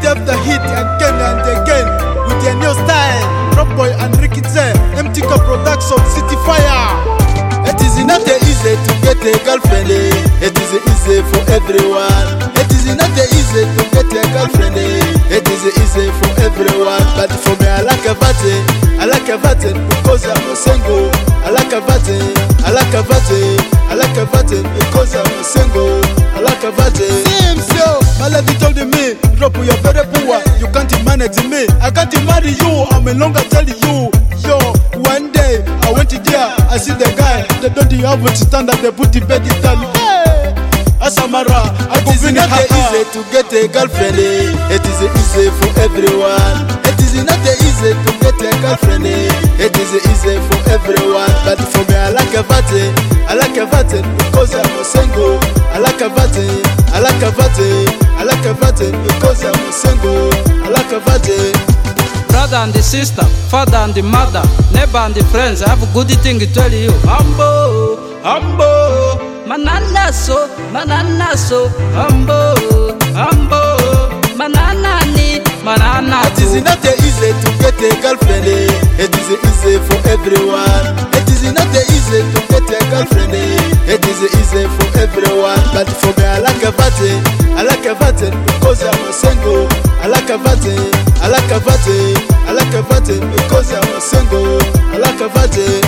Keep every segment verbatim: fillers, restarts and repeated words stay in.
after hit again and again with their new style. Drop Boy and Ricky Z, M T Co Production, City Fire. It is not easy to get a girlfriend. It is easy for everyone. It is not easy to get a girlfriend. It is easy for everyone. But for me, I like a button. I like a button because I'm a single. I like a button. I like a button. I like a button because I'm a single. I like a button. Same so. My lady told me, drop, you're very poor. You can't manage me. I can't marry you. I'm no longer telling you. Yo, one day I went to there. I see the guy. They don't have to stand up. They put the bed in time. Hey, Asamara, I go in. It is not easy to get a girlfriend. It is easy for everyone. It is not easy to get a girlfriend. It is easy for everyone. But for me, I like a button. I like a button because I'm a single. I like a button. I like a button. I like a button because I'm a single. I like a button. Brother and the sister, father and the mother, neighbor and the friends, I have a good thing to tell you. Humble, humble, manana so, manana so, humble, humble, manana ni, manana. It is not easy to get a girlfriend. It is easy for everyone. It is not easy to get a girlfriend. It is easy for everyone. But for me, I like a button. I like a button because I'm a single. I like a button. I like a button. I like a button because I'm a single. I like a button.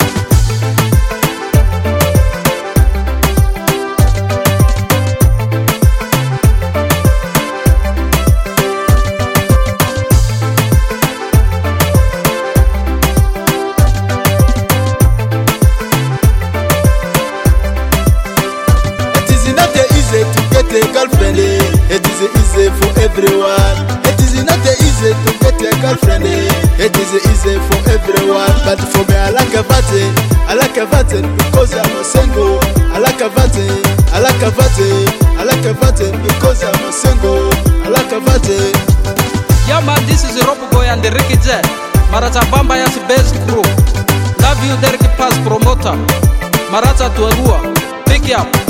A girlfriend, it is easy for everyone. It is not easy to get a girlfriend. It is easy for everyone. But for me, I like a button. I like a button because I'm a single. I like a button. I like a button. I like a button because I'm a single. I like a button. Yeah man, this is Drop Boy and the Ricky Z. Marata Bamba Yas best crew. Love you, Derek Pass promoter. Marata Tuarua. Pick up.